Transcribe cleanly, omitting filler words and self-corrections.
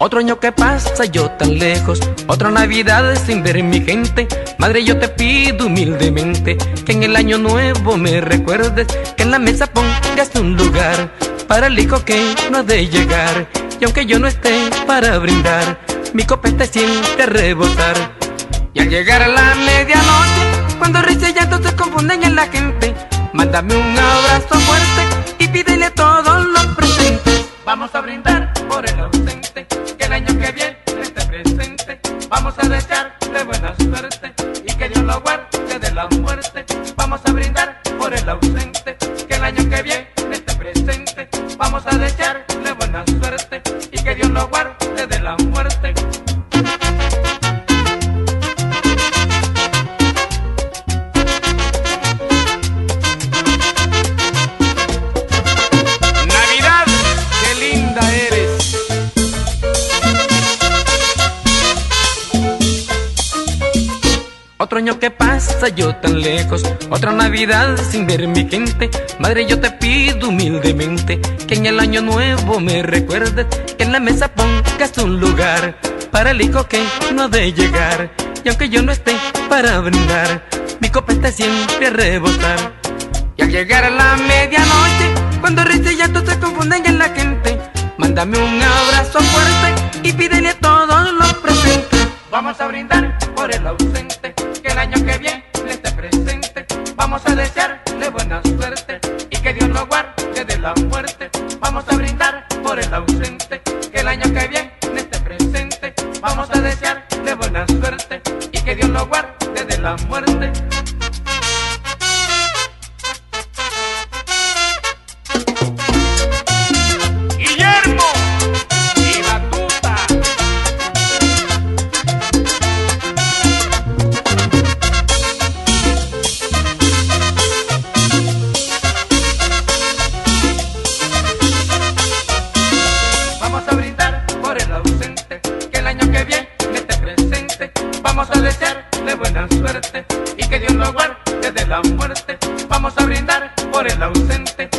Otro año que pasa yo tan lejos, otra Navidad sin ver mi gente. Madre, yo te pido humildemente que en el año nuevo me recuerdes, que en la mesa pongas un lugar para el hijo que no ha de llegar. Y aunque yo no esté para brindar, mi copa esté siempre a rebosar. Y al llegar a la medianoche, cuando risa y llanto se confunden en la gente, mándame un abrazo fuerte y pídele a todos los presentes. Vamos a brindar por el ausente, que el año que viene esté presente. Vamos a desearle buena suerte y que Dios lo guarde de la muerte. Vamos a brindar por el ausente, que el año que viene esté presente. Vamos a desearle buena suerte y que Dios lo guarde de la muerte. Otro año que pasa yo tan lejos, otra Navidad sin ver mi gente. Madre, yo te pido humildemente que en el año nuevo me recuerdes, que en la mesa pongas un lugar para el hijo que no ha de llegar. Y aunque yo no esté para brindar, mi copa está siempre a rebosar. Y al llegar a la medianoche, cuando risa y llanto se confunden en la gente, mándame un abrazo fuerte y pídele a todos los presentes. Vamos a brindar por el ausente, que el año que viene esté presente. Vamos a desearle buena suerte y que Dios lo guarde de la muerte. Vamos a brindar por el ausente, que el año que viene esté presente. Vamos a desearle buena suerte y que Dios lo guarde de la muerte. Vamos a desearle buena suerte y que Dios lo guarde de la muerte. Vamos a brindar por el ausente,